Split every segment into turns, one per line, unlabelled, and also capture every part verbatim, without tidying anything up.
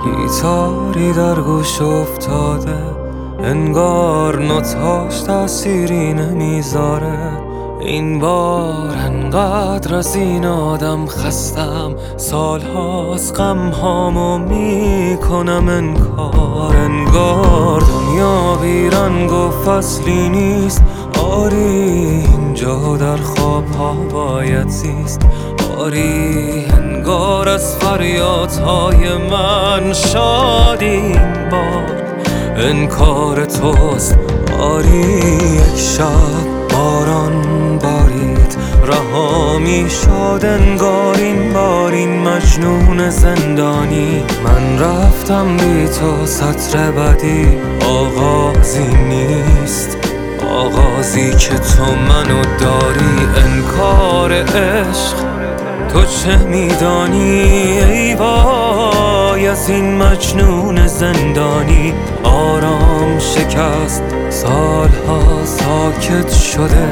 گیتاری در گوش افتاده، انگار نوتاش تأثیری نمیذاره. این بار انقدر از این آدم خستم، سالهاست غم هامو میکنم انکار. انگار دنیا بیرنگ و فصلی نیست، آری اینجا در خواب ها باید زیست. آری انگار از فریادهای من شادی این بار انکار توست. آری یک شب باران بارید، رها می شد انگار این بار این مجنون زندانی. من رفتم بی تو سطر بدی آغازی نیست، آغازی که تو منو داری. انکار عشق تو چه میدانی؟ ای وای از این مجنون زندانی. آرام شکست، سالها ساکت شده،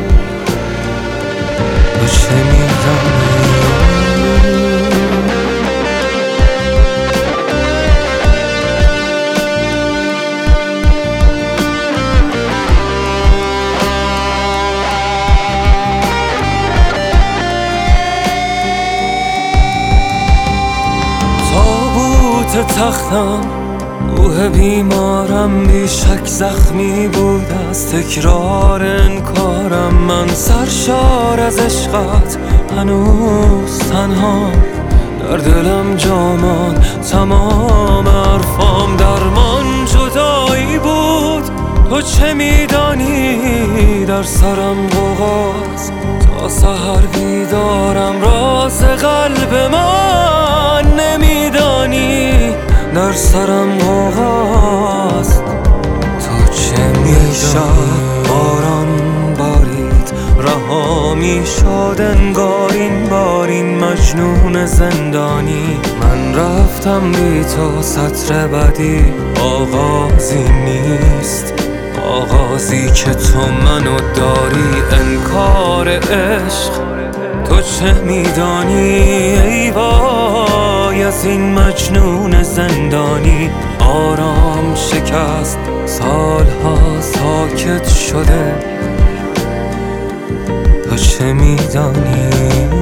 تو چه میدانی؟ تختم روح بیمارم بیشک زخمی بود از تکرار انکارم. من سرشار از عشقت هنوز تنها، در دلم جامان تمام حرفام درمان جدایی بود. تو چه میدانی؟ در سرم غوغاست تا سحر بیدارم، راز قلب من نمیدانی. در سرم غوغاست تو چه میدانی؟ باران بارید، رها میشد انگار این بار این مجنون زندانی. من رفتم بی تو سطر بدی آغازی نیست، آغازی که تو منو داری. انکار عشق تو چه میدانی؟ ای وای از این مجنون زندانی. آرام شکست، سالها ساکت شده، تو چه میدانی؟